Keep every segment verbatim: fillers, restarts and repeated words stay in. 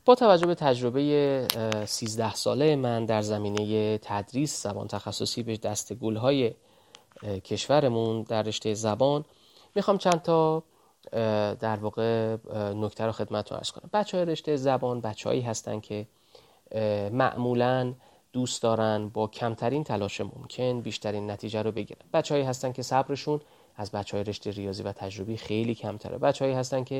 با توجه به تجربه سیزده ساله من در زمینه تدریس زبان تخصصی به دستگولهای کشورمون در رشته زبان، میخوام چند تا در واقع نکته رو خدمتتون عرض کنم. بچهای رشته زبان بچه‌هایی هستن که معمولاً دوست دارن با کمترین تلاش ممکن بیشترین نتیجه رو بگیرن. بچه‌هایی هستن که صبرشون از بچهای رشته ریاضی و تجربی خیلی کمتره. بچه‌هایی هستن که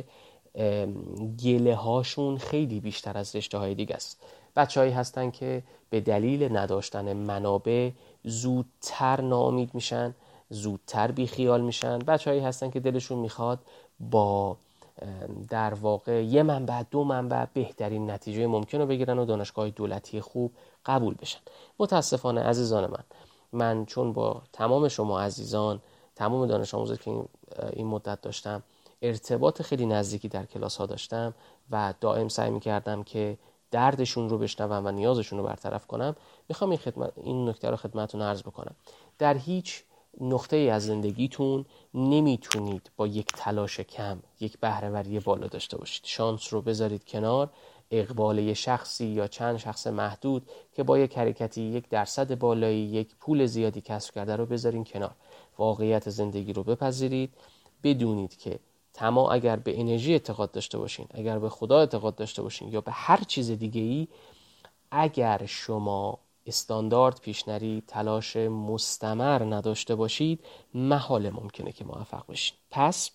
گله هاشون خیلی بیشتر از رشته های دیگه است. بچه‌هایی هستن که به دلیل نداشتن منابع زودتر ناامید میشن، زودتر بی خیال میشن. بچه‌هایی هستن که دلشون میخواد با در واقع یه منبع دو منبع بهترین نتیجه ممکن رو بگیرن و دانشگاه دولتی خوب قبول بشن. متاسفانه عزیزان من من چون با تمام شما عزیزان، تمام دانش آموزایی که این مدت داشتم ارتباط خیلی نزدیکی در کلاس ها داشتم و دائم سعی می‌کردم که دردشون رو بشنوم و نیازشون رو برطرف کنم، میخوام این خدمت این نکته رو خدمتتون عرض بکنم. در هیچ نقطه از زندگیتون نمیتونید با یک تلاش کم یک بهره‌وری بالا داشته باشید. شانس رو بذارید کنار، اقبال یک شخصی یا چند شخص محدود که با یک حرکتی یک درصد بالایی یک پول زیادی کسب کرده رو بذارین کنار. واقعیت زندگی رو بپذیرید، بدونید که تمام اگر به انرژی اعتقاد داشته باشین، اگر به خدا اعتقاد داشته باشین یا به هر چیز دیگه ای، اگر شما استاندارد پیش نرید، تلاش مستمر نداشته باشید، محال ممکنه که موفق بشین. پس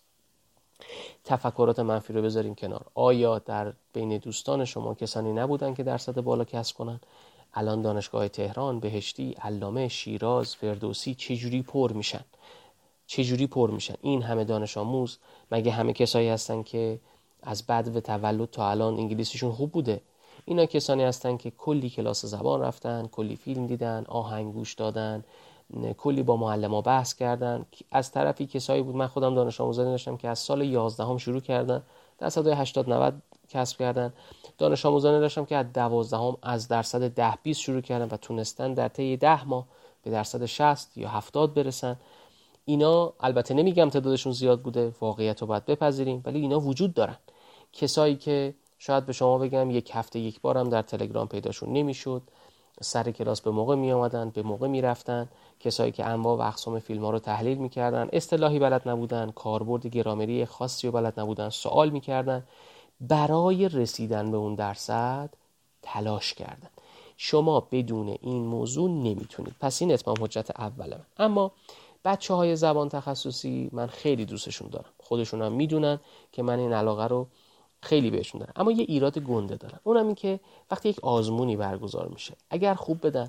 تفکرات منفی رو بذارین کنار. آیا در بین دوستان شما کسانی نبودن که درصد بالا کسب کنن؟ الان دانشگاه تهران، بهشتی، علامه، شیراز، فردوسی چجوری پر میشن؟ چجوری پر میشن؟ این همه دانش آموز مگه همه کسایی هستن که از بعد و تولد تا الان انگلیسیشون خوب بوده؟ اینا کسانی هستن که کلی کلاس زبان رفتن، کلی فیلم دیدن، آهنگ گوش دادن، کلی با معلم‌ها بحث کردن. از طرفی کسایی بود، من خودم دانش آموزانی داشتم که از سال یازدهم شروع کردن، درصد هشتاد نود کسب کردن. دانش آموزانی داشتم که از دوازدهم از درصد ده بیست شروع کردن و تونستن در طی ده ماه به درصد شصت یا هفتاد برسن. اینا البته نمیگم تعدادشون زیاد بوده، واقعیت رو باید بپذیریم، ولی اینا وجود دارن. کسایی که شاید به شما بگم یک هفته یک بارم در تلگرام پیداشون نمیشد، سر کلاس به موقع می آمدن، به موقع می رفتن. کسایی که انواع و اقسام فیلم ها رو تحلیل می کردن، اصطلاحی بلد نبودن، کاربرد گرامری خاصی رو بلد نبودن، سوال می کردن، برای رسیدن به اون درصد تلاش کردن. شما بدون این موضوع نمیتونید. پس این اتمام حجت اوله من. اما بچه های زبان تخصصی من خیلی دوستشون دارم، خودشون هم میدونن که من این علاقه رو خیلی بهشون دارم. اما یه ایراد گنده دارم، اونم این که وقتی یک آزمونی برگزار میشه، اگر خوب بدن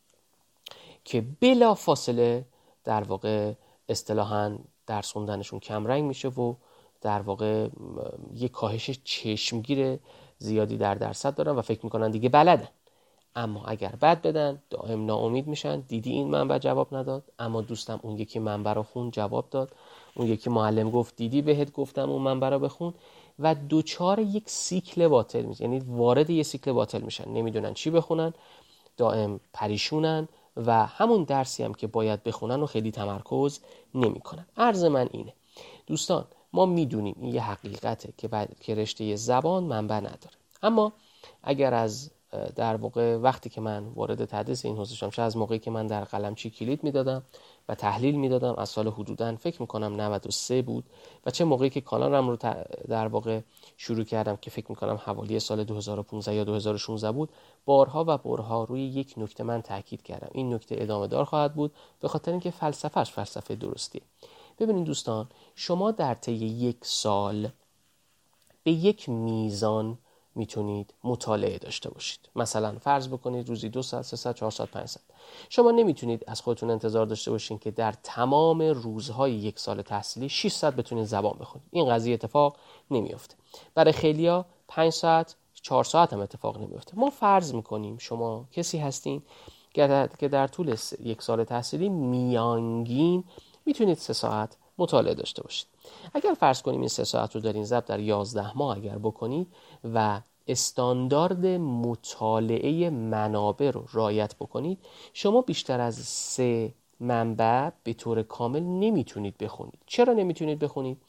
که بلا فاصله در واقع اصطلاحاً درس خوندنشون کم رنگ میشه و در واقع یک کاهش چشمگیر زیادی در درصد دارن و فکر میکنن دیگه بلدن. اما اگر بد بدن دائم ناامید میشن. دیدی این منبع جواب نداد، اما دوستم اون یکی منبع رو خون جواب داد، اون یکی معلم گفت دیدی بهت گفتم اون منبع رو بخون، و دوچار یک سیکل باطل میشن، یعنی وارد یک سیکل باطل میشن، نمیدونن چی بخونن، دائم پریشونن و همون درسی هم که باید بخونن و خیلی تمرکز نمیکنن. عرض من اینه دوستان، ما میدونیم این یه حقیقته که بعد که رشته زبان منبع نداره. اما اگر از در واقع وقتی که من وارد تدریس این حوزه شدم، چه از موقعی که من در قلمچی کلید میدادم و تحلیل میدادم از سال حدوداً فکر میکنم نود و سه بود، و چه موقعی که کانالم رو در واقع شروع کردم که فکر میکنم حوالی سال دو هزار و پانزده یا دو هزار و شانزده بود، بارها و بارها روی یک نکته من تاکید کردم. این نکته ادامه دار خواهد بود به خاطر اینکه فلسفه‌اش فلسفه درستیه. ببینید دوستان، شما در طی یک سال به یک میزان میتونید مطالعه داشته باشید. مثلا فرض بکنید روزی دو ساعت، سه ساعت، چهار ساعت، پنج ساعت. شما نمیتونید از خودتون انتظار داشته باشین که در تمام روزهای یک سال تحصیلی شش ساعت بتونید زبان بخونید. این قضیه اتفاق نمیفته. برای خیلیا پنج ساعت، چهار ساعت هم اتفاق نمیفته. ما فرض میکنیم شما کسی هستین که در طول یک سال تحصیلی میانگین میتونید سه ساعت مطالعه داشته باشید. اگر فرض کنیم این سه ساعت رو دارین ضرب در یازده ماه اگر بکنید و استاندارد مطالعه منابع رو رعایت بکنید، شما بیشتر از سه منبع به طور کامل نمیتونید بخونید. چرا نمیتونید بخونید؟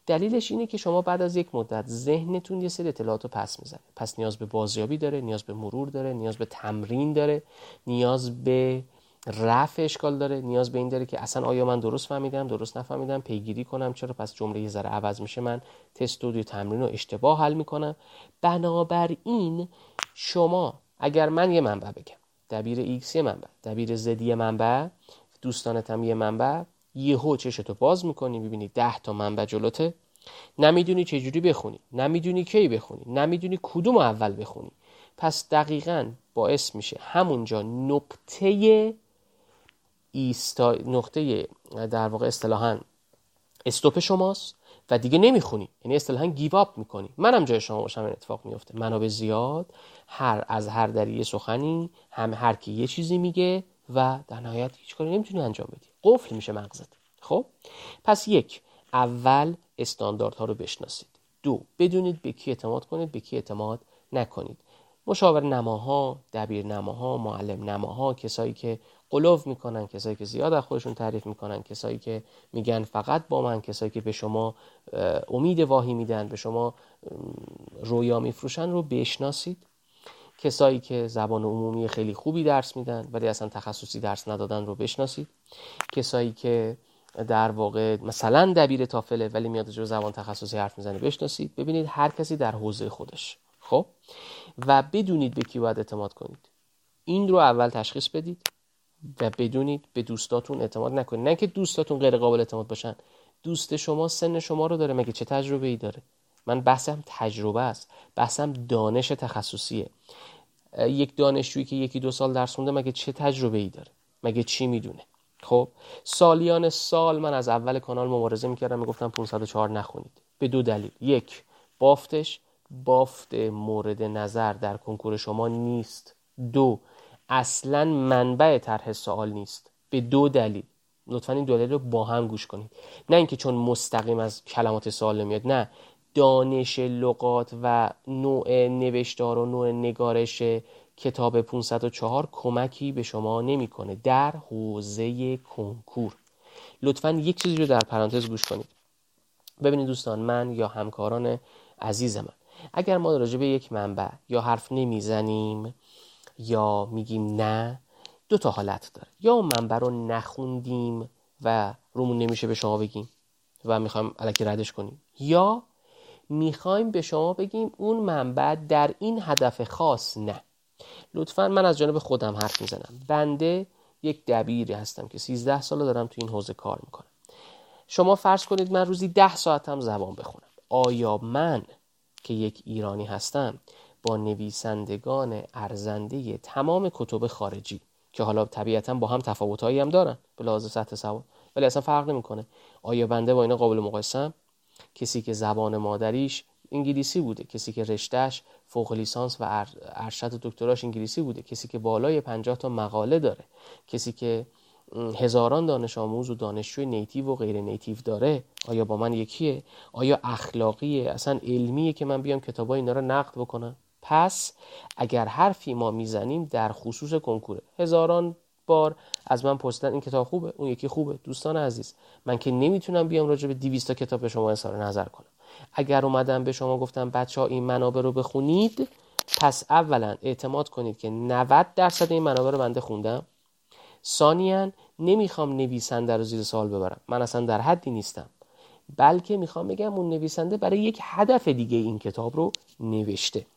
دلیلش اینه که شما بعد از یک مدت ذهنتون یه سری اطلاعات رو پس میزنه. پس نیاز به بازیابی داره، نیاز به مرور داره، نیاز به تمرین داره، نیاز به رفع اشکال داره، نیاز به این داره که اصلا آیا من درست فهمیدم، درست نفهمیدم، پیگیری کنم چرا پس جمله یه ذره عوض میشه، من تست و تمرین رو اشتباه حل میکنم. بنابراین شما اگر من یه منبع بگم، دبیر ایکس یه منبع، دبیر زد یه منبع، دوستانت هم یه منبع، یهو چشتو باز میکنی میبینی ده تا منبع جلوته، نمیدونی چجوری بخونی، نمیدونی کی بخونی، نمیدونی کدوم اول بخونی. پس دقیقاً باعث میشه همونجا نقطه ایستا نقطه در واقع اصطلاحاً استوپ شماست و دیگه نمیخونی، یعنی اصطلاحاً گیو اپ میکنی. منم جای شما باشم این اتفاق میفته. منابع زیاد، هر از هر دریه سخنی، هم هر کی یه چیزی میگه و در نهایت هیچ کاری نمیتونی انجام بدی، قفل میشه مغزت. خب پس یک، اول استانداردها رو بشناسید. دو، بدونید به کی اعتماد کنید، به کی اعتماد نکنید. مشاور نماها، دبیر نماها، معلم نماها، کسایی که قلوف میکنن، کسایی که زیاد از خودشون تعریف میکنن، کسایی که میگن فقط با من، کسایی که به شما امید واهی میدن، به شما رویا میفروشن رو بشناسید. کسایی که زبان عمومی خیلی خوبی درس میدن ولی اصلا تخصصی درس ندادن رو بشناسید. کسایی که در واقع مثلا دبیر تافله ولی میاد جو زبان تخصصی حرف میزنه بشناسید. ببینید هر کسی در حوزه خودش. خب و بدونید به کی باید اعتماد کنید. این رو اول تشخیص بدید و بدونید به دوستاتون اعتماد نکنید. نه که دوستاتون غیر قابل اعتماد باشن، دوست شما سن شما رو داره، مگه چه تجربه ای داره؟ من بحثم تجربه است، بحثم دانش تخصصیه. یک دانشجویی که یکی دو سال درس خونده مگه چه تجربه ای داره؟ مگه چی میدونه؟ خب سالیان سال من از اول کانال مبارزه میکردم، میگفتم پانصد و چهار نخونید به دو دلیل. یک، بافتش بافت مورد نظر در کنکور شما نیست. دو، اصلا منبع طرح سوال نیست. به دو دلیل. لطفاً این دو دلیل رو با هم گوش کنید. نه اینکه چون مستقیم از کلمات سوال نمیاد، نه، دانش لغات و نوع نوشتار و نوع نگارش کتاب پانصد و چهار کمکی به شما نمیکنه در حوزه کنکور. لطفاً یک چیزی رو در پرانتز گوش کنید. ببینید دوستان، من یا همکاران عزیز من، اگر ما راجع به یک منبع یا حرف نمیزنیم یا میگیم نه، دو تا حالت داره. یا اون منبع رو نخوندیم و رومون نمیشه به شما بگیم و میخوایم الکی ردش کنیم، یا میخوایم به شما بگیم اون منبع در این هدف خاص نه. لطفاً من از جانب خودم حرف میزنم. بنده یک دبیری هستم که سیزده ساله دارم تو این حوزه کار میکنم. شما فرض کنید من روزی ده ساعت هم زبان بخونم. آیا من که یک ایرانی هستم با نویسندگان ارزنده تمام کتب خارجی که حالا طبیعتاً با هم تفاوتایی هم دارن به لحاظ سطح سواد ولی اصلا فرق نمیکنه، آیا بنده با اینا قابل مقایسه‌ام؟ کسی که زبان مادریش انگلیسی بوده، کسی که رشتهش فوق لیسانس و ارشد و دکتراش انگلیسی بوده، کسی که بالای پنجاه تا مقاله داره، کسی که هزاران دانش آموز و دانشجوی نیتیو و غیر نیتیو داره، آیا با من یکیه؟ آیا اخلاقیه، اصلا علمیه که من بیام کتابای اینا رو نقد بکنم؟ پس اگر حرفی ما میزنیم در خصوص کنکوره، هزاران بار از من پرسیدن این کتاب خوبه، اون یکی خوبه. دوستان عزیز، من که نمیتونم بیام راجع به دویست تا کتاب به شما اظهار نظر کنم. اگر اومدم به شما گفتم بچه‌ها این منابع رو بخونید، پس اولا اعتماد کنید که نود درصد این منابع رو بنده خوندم. ثانیاً نمیخوام نویسنده رو زیر سوال ببرم، من اصلا در حدی نیستم، بلکه میخوام بگم اون نویسنده برای یک هدف دیگه این کتاب رو نوشته.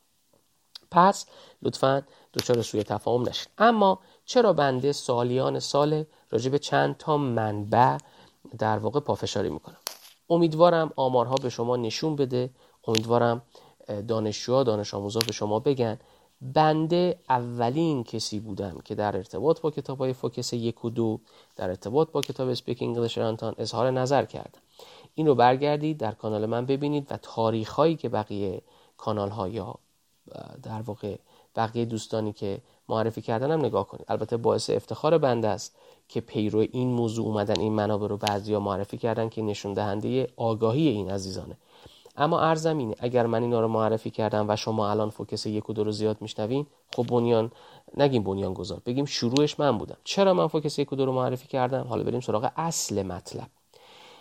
پس لطفاً دچار سوء تفاهم نشید. اما چرا بنده سالیان سال راجع به چند تا منبع در واقع پافشاری میکنم؟ امیدوارم آمارها به شما نشون بده، امیدوارم دانشجوها دانش آموزا به شما بگن بنده اولین کسی بودم که در ارتباط با کتاب‌های فوکس یک و دو، در ارتباط با کتاب اسپیک انگلیش رانتان اظهار نظر کردم. این رو برگردید در کانال من ببینید و تاریخ‌هایی که بقیه کانال‌ها یا در واقع بقیه دوستانی که معرفی کردن هم نگاه کنید. البته باعث افتخار بنده است که پیرو این موضوع اومدن این منابع رو بعضیا معرفی کردن که نشون دهنده آگاهی این عزیزانه. اما عرضم اینه اگر من اینا رو معرفی کردم و شما الان فوکس یک و دو رو زیاد میشنوین، خب بنیان نگیم بنیان گذار، بگیم شروعش من بودم. چرا من فوکس یک و دو رو معرفی کردم؟ حالا بریم سراغ اصل مطلب.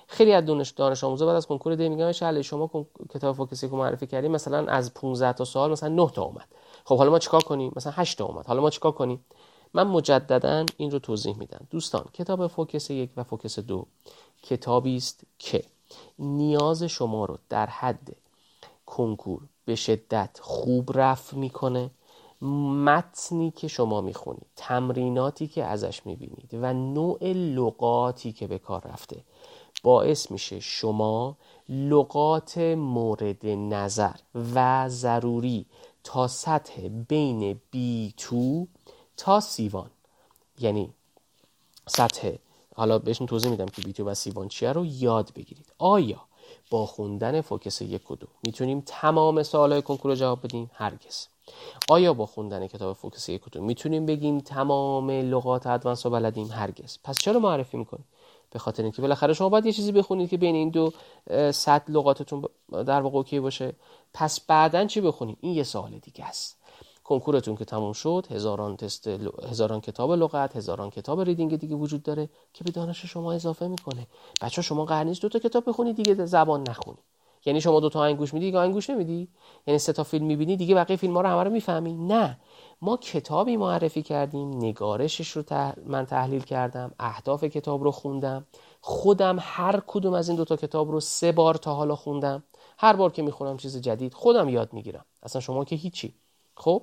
خیلی از دانش دانش آموزا بعد از کنکور دی میگن شاله شما کتاب فوکس یک رو معرفی کردیم، مثلا از پانزده تا سوال مثلا نه تا اومد، خب حالا ما چیکار کنیم؟ مثلا هشت تا اومد، حالا ما چیکار کنیم؟ من مجددا این رو توضیح میدم. دوستان کتاب فوکس یک و فوکس دو کتابی است که نیاز شما رو در حد کنکور به شدت خوب رفع میکنه. متنی که شما میخونید، تمریناتی که ازش میبینید و نوع لغاتی که به کار رفته باعث میشه شما لغات مورد نظر و ضروری تا سطح بین بی تو تا سی وان، یعنی سطح، حالا بهشون توضیح میدم که بی تو و سی وان چیه، رو یاد بگیرید. آیا با خوندن فوکس یک و دو میتونیم تمام سوالای کنکور رو جواب بدیم؟ هرگز. آیا با خوندن کتاب فوکس یک و دو میتونیم بگیم تمام لغات ادوانس رو بلدیم؟ هرگز. پس چرا معرفی میکنیم؟ به خاطر اینکه بالاخره شما باید یه چیزی بخونید که بین این دو سطح لغاتتون در واقع اوکی باشه. پس بعدن چی بخونیم؟ این یه سوال دیگه است. کنکورتون که تموم شد، هزاران تست، هزاران کتاب لغت، هزاران کتاب ریدینگ دیگه وجود داره که به دانش شما اضافه میکنه. بچه‌ها شما قرار نیست دو تا کتاب بخونید دیگه زبان نخونید. یعنی شما دو تا آهنگ گوش میدی دیگه آهنگ گوش نمیدی؟ یعنی سه تا فیلم میبینی دیگه بقیه فیلم‌ها رو همه رو میفهمی؟ نه. ما کتابی معرفی کردیم، نگارشش رو تح... من تحلیل کردم، اهداف کتاب رو خوندم، خودم هر کدوم از این دو تا کتاب رو سه بار تا حالا خوندم. هر بار که میخونم چیز جدید خودم یاد میگیرم. اصلا شما که هیچی. خب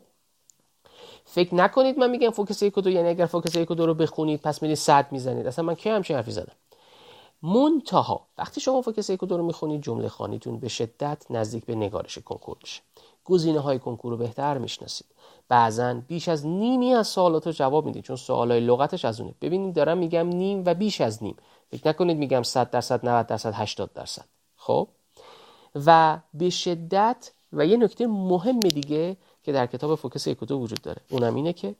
فکر نکنید من میگم فوکس یک و دو یعنی اگر فوکس یک و دو رو بخونید پس میرید صد میزنید. اصلا من کی همچین حرفی زدم؟ منتها وقتی شما فوکس یک و دو رو میخونید جمله خوانیتون به شدت نزدیک به نگارش کنکور میشه. گزینه‌های کنکور رو بهتر میشناسید. بعضن بیش از نیمی از سوالات رو جواب میدید چون سوالای لغتش از اونه. ببینید دارم میگم نیم و بیش از نیم. فکر نکنید میگم صد درصد، نود درصد، هشتاد درصد. خب و به شدت و یه نکته مهم دیگه که در کتاب فوکس یک و دو وجود داره اونم اینه که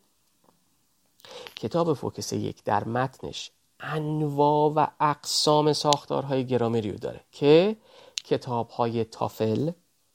کتاب فوکس یک در متنش انواع و اقسام ساختارهای گرامری رو داره که کتاب‌های تافل،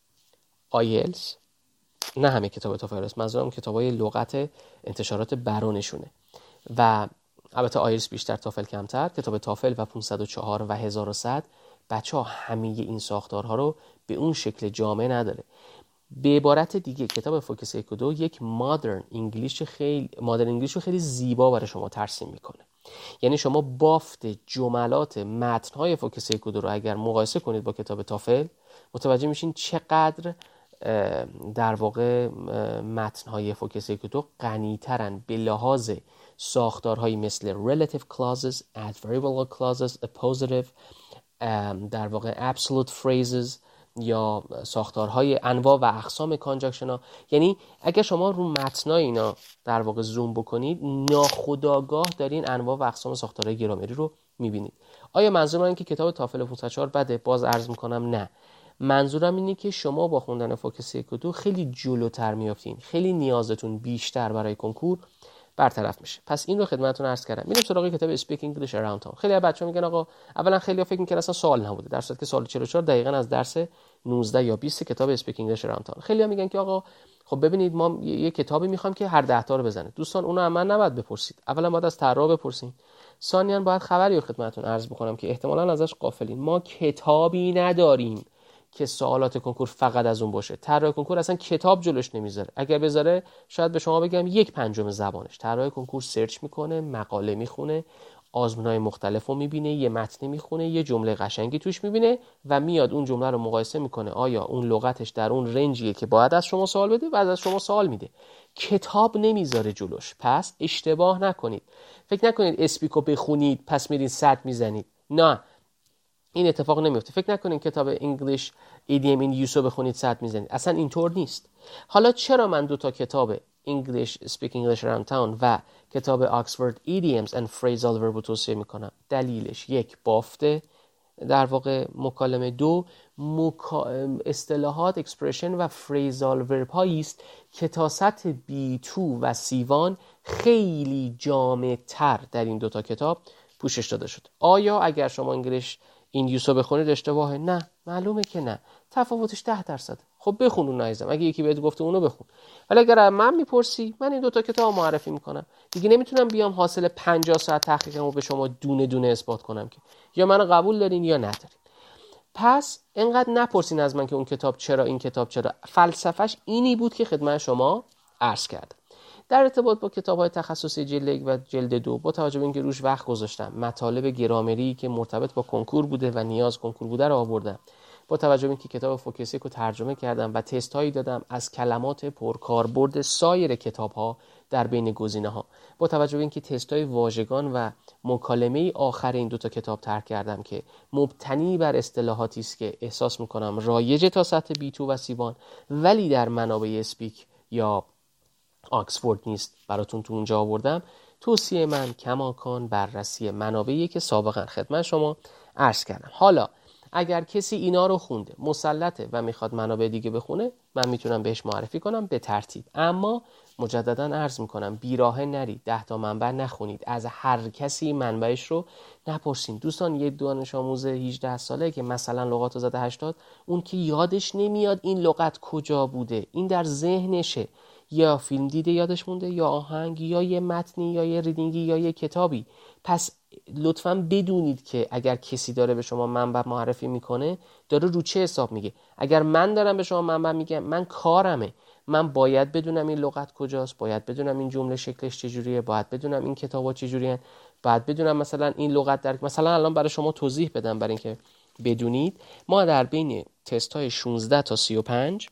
آیلز، نه همه کتاب تافل است، منظورم کتاب‌های لغت انتشارات برونشونه و البته آیلز بیشتر، تافل کمتر. کتاب تافل و پانصد و چهار و هزار و صد بچه‌ها همه این ساختارها رو به اون شکل جامع نداره. به عبارت دیگه کتاب فوکس یک و دو یک مادرن انگلیش خیلی مادرن انگلیش رو خیلی زیبا برای شما ترسیم میکنه. یعنی شما بافت جملات متن‌های فوکس یک و دو رو اگر مقایسه کنید با کتاب تافل متوجه میشین چقدر در واقع متن‌های فوکس یک و دو غنی‌ترن به لحاظ ساختارهایی مثل relative clauses, adverbial clauses, appositive، در واقع absolute phrases یا ساختارهای انواع و اقسام کانجکشن ها. یعنی اگر شما رو متنای اینا در واقع زوم بکنید ناخودآگاه دارین انواع و اقسام ساختارهای گرامری رو میبینید. آیا منظور من اینه که کتاب تافل پانصد و چهار بده؟ باز عرض میکنم نه. منظورم اینه که شما با خوندن فوکس یک و دو خیلی جلوتر میافتین، خیلی نیازتون بیشتر برای کنکور برطرف میشه. پس این رو خدمتتون عرض کردم. میریم سراغ کتاب Speak English Around Town. خیلی از بچه‌ها میگن آقا اولا خیلی‌ها فکر می‌کنن اصلا سوال نبوده، در صورتی که سوال چهل و چهار دقیقاً از درس نوزده یا بیست کتاب Speak English Around Town. خیلی‌ها میگن که آقا خب ببینید ما یه کتابی می‌خوایم که هر ده تا رو بزنه. دوستان اونو هم من نباید بپرسید. اولا باید از طراح بپرسین. ثانیاً باید خبری رو خدمتتون عرض بکنم که احتمالاً ازش غافلین. ما کتابی نداریم که سوالات کنکور فقط از اون باشه. طراح کنکور اصلا کتاب جلوش نمیذاره. اگر بذاره شاید به شما بگم یک پنجم زبانش. طراح کنکور سرچ میکنه، مقاله میخونه، آزمون‌های مختلفو میبینه، یه متن میخونه، یه جمله قشنگی توش میبینه و میاد اون جمله رو مقایسه میکنه آیا اون لغتش در اون رنجیه که باید از شما سوال بده و از شما سوال میده. کتاب نمیذاره جلوش. پس اشتباه نکنید. فکر نکنید اسپیکو بخونید پس میرین صد میزنید. نه، این اتفاق نمیفته. فکر نکنید کتاب English ایدیوم این یوسو بخونید صد میزنید. اصلا اینطور نیست. حالا چرا من دو تا کتاب English Speak English Around Town و کتاب Oxford Idioms and Phrasal Verb رو توصیه میکنم؟ دلیلش یک، بافته در واقع مکالمه، دو مکا... اصطلاحات اکسپرشن و فریزال ورب هایی است که تا سطح بی تو و سیوان خیلی جامع تر در این دوتا کتاب پوشش داده شد. آیا اگر شما انگلیش این یوسو بخونید اشتباهه؟ نه، معلومه که نه. تفاوتش ده درصد. خب بخون اون عزیزم. اگه یکی بهت گفته اونو بخون. ولی اگر من میپرسی من این دوتا کتاب معرفی میکنم. دیگه نمیتونم بیام حاصل پنجاه ساعت تحقیقمو به شما دونه دونه اثبات کنم که یا منو قبول دارین یا ندارین. پس اینقدر نپرسین از من که اون کتاب چرا، این کتاب چرا. فلسفهش اینی بود که خدمت شما عرض کردم. در ارتباط با کتاب‌های تخصصی جلد یک و جلد دو، با توجه به اینکه روش وقت گذاشتم، مطالب گرامری که مرتبط با کنکور بوده و نیاز کنکور بوده رو آوردم، با توجه به اینکه کتاب فوکس یک رو ترجمه کردم و تست هایی دادم از کلمات پرکاربرد سایر کتاب‌ها در بین گزینه‌ها، با توجه به اینکه تست های واژگان و مکالمه آخر این دو تا کتاب طرح کردم که مبتنی بر اصطلاحاتی است که احساس می‌کنم رایج تا سطح بی تو و سیوان، ولی در منابع اسپیک یا آکسفورد نیست، براتون تو اونجا آوردم. توصیه من کماکان بررسی منابعی که سابقا خدمت شما عرض کردم. حالا اگر کسی اینا رو خونده، مسلطه و میخواد منابع دیگه بخونه، من میتونم بهش معرفی کنم به ترتیب. اما مجددا عرض میکنم بیراهه نرید، ده تا منبع نخونید، از هر کسی منبعش رو نپرسین. دوستان، یه دانش آموز هجده ساله که مثلا لغات رو زده هشتاد، اون که یادش نمیاد این لغت کجا بوده، این در ذهنشه، یا فیلم دیده یادش مونده، یا آهنگ، یا یه متنی، یا یه ریدینگی، یا یه کتابی. پس لطفاً بدونید که اگر کسی داره به شما منبع معرفی میکنه، داره رو چه حساب میگه. اگر من دارم به شما منبع میگم، من کارمه، من باید بدونم این لغت کجاست، باید بدونم این جمله شکلش چجوریه، باید بدونم این کتابا چجوریه، باید بدونم مثلا این لغت در مثلا الان برای شما توضیح بدم برای اینکه بدونید. ما در بین تست های شانزده تا سی و پنج،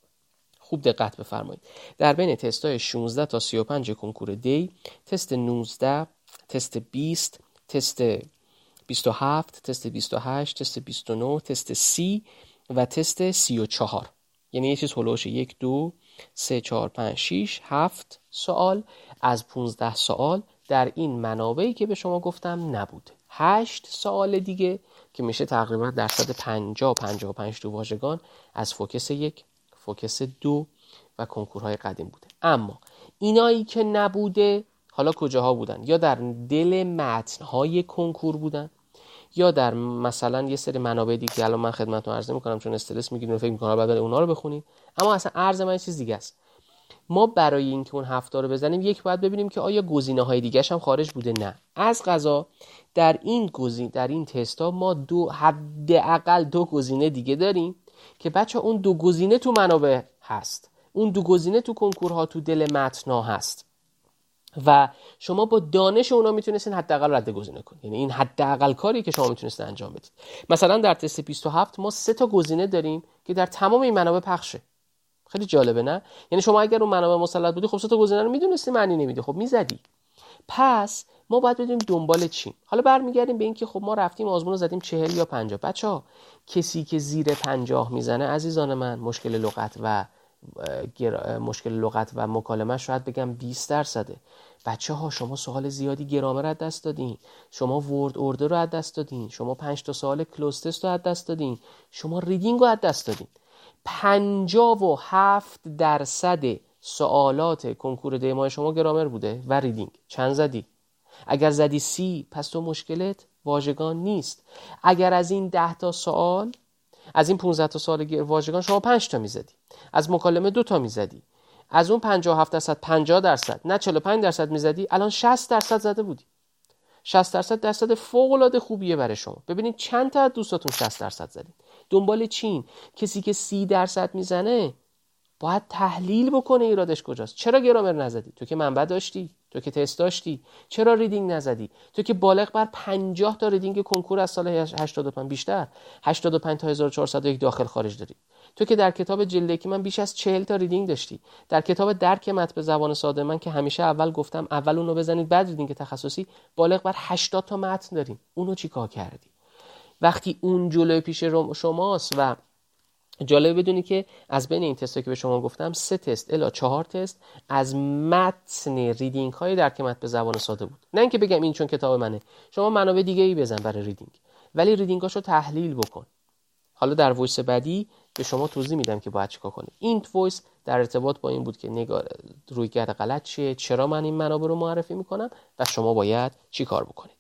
خوب دقت بفرمایید، در بین تست های شانزده تا سی و پنج کنکور دی، تست نوزده، تست بیست، تست بیست و هفت، تست بیست و هشت، تست بیست و نه، تست سی و تست سی و چهار، یعنی یه چیز هلوش یک دو سه چهار پنج شش هفت سوال از پانزده سوال در این منابعی که به شما گفتم نبود. هشت سوال دیگه که میشه تقریبا درصد پنجاه پنجاه و پنج تو واژگان از فوکس یک، فوکس دو و کنکورهای قدیم بوده. اما اینایی که نبوده حالا کجاها بودن؟ یا در دل متن‌های کنکور بودن، یا در مثلا یه سری منابع دیگه که الان من خدمتتون عرض نمی‌کنم چون استرس میگیرین و فکر می‌کنم بعد اونا رو بخونید. اما اصلا عرض من چیز دیگه است. ما برای اینکه اون هفته رو بزنیم، یک باید ببینیم که آیا گزینه‌های دیگه‌ش هم خارج بوده. نه، از قضا در این گزینه، در این تستا ما دو حداقل دو گزینه دیگه داریم که بچه اون دو گزینه تو منابع هست، اون دو گزینه تو کنکورها، تو دل متن‌ها هست و شما با دانش اونا میتونستین حداقل رد گزینه کنید. یعنی این حداقل کاری که شما میتونستین انجام بدید. مثلا در تست بیست و هفت ما سه تا گزینه داریم که در تمام این منابع پخشه. خیلی جالبه نه؟ یعنی شما اگر اون منابع مسلط بودی، خب سه تا گزینه رو میدونستی معنی نمیده، خب میزدی. پس ما باید بدونیم دنبال چیم. حالا برمیگردیم به این که خب ما رفتیم آزمون رو زدیم چهل یا پنجاه. بچه‌ها کسی که زیر پنجاه میزنه عزیزان من، مشکل لغت و مشکل لغت و مکالمه شاید بگم بیست درصده. بچه ها شما سوال زیادی گرامر از دست دادین، شما ورد اوردر رو از دست دادین، شما پنج تا سوال کلوز تست رو از دست دادین، شما ریدینگ رو از دست دادین. پنجاه و هفت درصد سوالات کنکور دیمای شما گرامر بوده و ریدینگ. چند زدی؟ اگر زدی سی، پس تو مشکلت واژگان نیست. اگر از این ده تا سوال، از این پانزده تا سوال واژگان شما پنج تا میزدی، از مکالمه دو تا میزدی، از اون پنجاه و هفت درصد پنجاه درصد نه چهل و پنج درصد میزدی، الان شصت درصد زده بودی. شصت درصد درصد فوق العاده خوبیه برای شما. ببینید چند تا از دوستاتون شصت درصد زدید. دنبال چین؟ کسی که سی درصد میزنه باید تحلیل بکنه ایرادش کجاست. چرا گرامر نزدی؟ تو که منبع داشتی، تو که تست داشتی. چرا ریدینگ نزدی؟ تو که بالغ بر پنجاه تا ریدینگ کنکور از سال هشتاد و پنج، بیشتر هشتاد و پنج تا هزار و چهارصد و یک داخل خارج داری. تو که در کتاب جلد که من بیش از چهل تا ریدینگ داشتی. در کتاب درک متن به زبان ساده من که همیشه اول گفتم اول اونو بزنید بعد ریدینگ تخصصی، بالغ بر هشتاد تا متن داریم. اونو چیکار کردی؟ وقتی اون جلوی پیش شماست و جالب بدونی که از بین این تستایی که به شما گفتم سه تست الا چهار تست از متن ریدینگ های درک متن به زبان ساده بود. نه اینکه بگم این چون کتاب منه، شما منابع دیگه ای بزن برای ریدینگ، ولی ریدینگاشو تحلیل بکن. حالا در وایس بعدی به شما توضیح میدم که باید چیکار کنید. این وایس در ارتباط با این بود که نگاه رویکرد غلط چیه، چرا من این منابع رو معرفی میکنم و شما باید چیکار بکنید.